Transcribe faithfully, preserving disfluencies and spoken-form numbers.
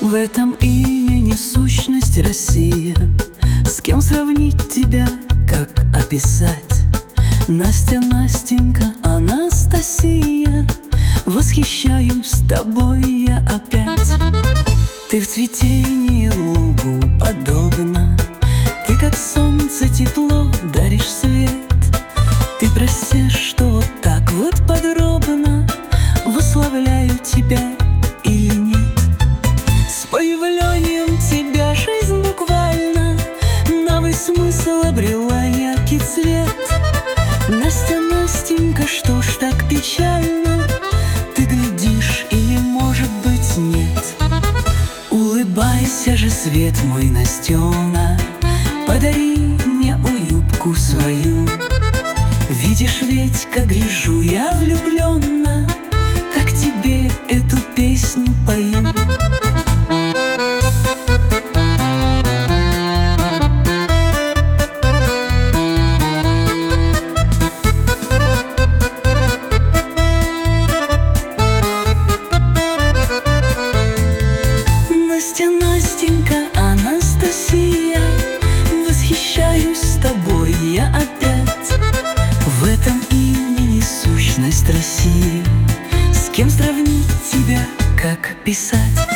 В этом имени сущность Россия. С кем сравнить тебя, как описать? Настя, Настенька, Анастасия, восхищаюсь тобой я опять. Ты в цветении лугу подобна, ты как солнце тепло даришь свет. Ты прости, что вот так вот подробно восславляю тебя или нет. С появлением тебя жизнь буквально новый смысл обрела яркий цвет. Настя, Настенька, что ж так печально? Ты глядишь или, может быть, нет? Улыбайся же, свет мой, Настена, подари мне улыбку свою. Видишь ведь, как гляжу я влюбленно, как тебе эту песню пою. Настя, Настенька, Анастасия, восхищаюсь тобой я опять. В этом имени сущность России. С кем сравнить тебя, как писать?